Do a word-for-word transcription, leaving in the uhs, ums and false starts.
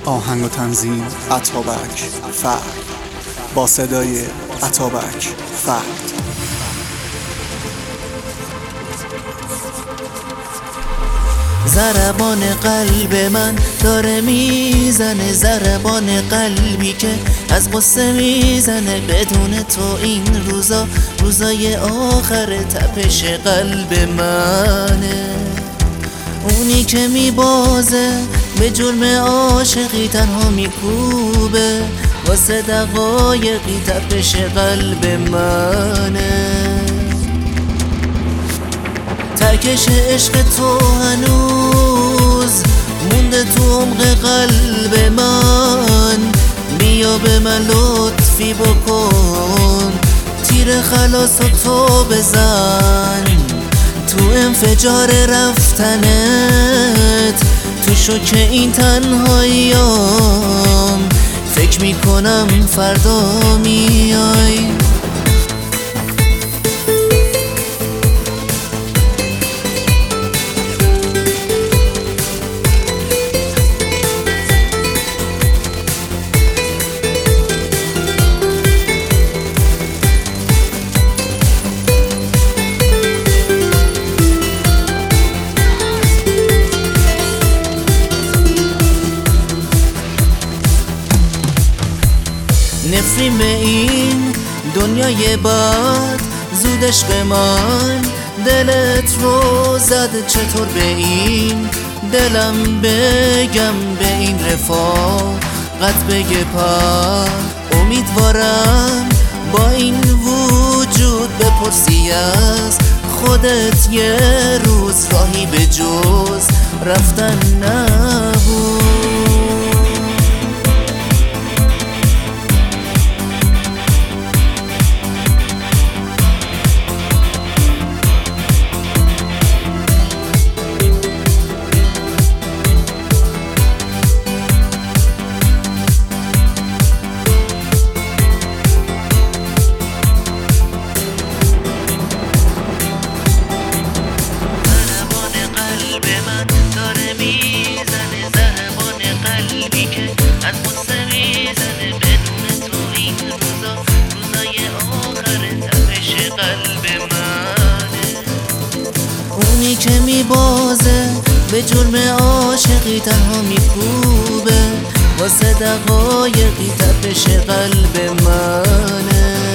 آهنگ و تنظیم اتابک فرد با صدای اتابک فرد. ضربان قلب من داره میزنه، ضربان قلبی که از قصه میزنه. بدون تو این روزا روزای آخر تپش قلب منه. اونی که میبازه به جرم عاشقی تنها میکوبه، واسه دقایقی تپش قلب منه. ترکش عشق تو هنوز مونده تو عمق قلب من. بیا به من لطفی بکن، تیر خلاص تو بزن تو انفجار رفتنت. تو شوک این تنهاییام فکر میکنم فردا میای. نفرین به این دنیای بد، زود عشق من دلت رو زد. چطور به این دلم بگم به این رفاقت بگه پر. امیدوارم با این وجود بپرسی از خودت یه روز راهی به جز رفتن نبود. اونی که میبازه به جرم عاشقی تنها میکوبه، واسه دقایقی تپش قلب منه.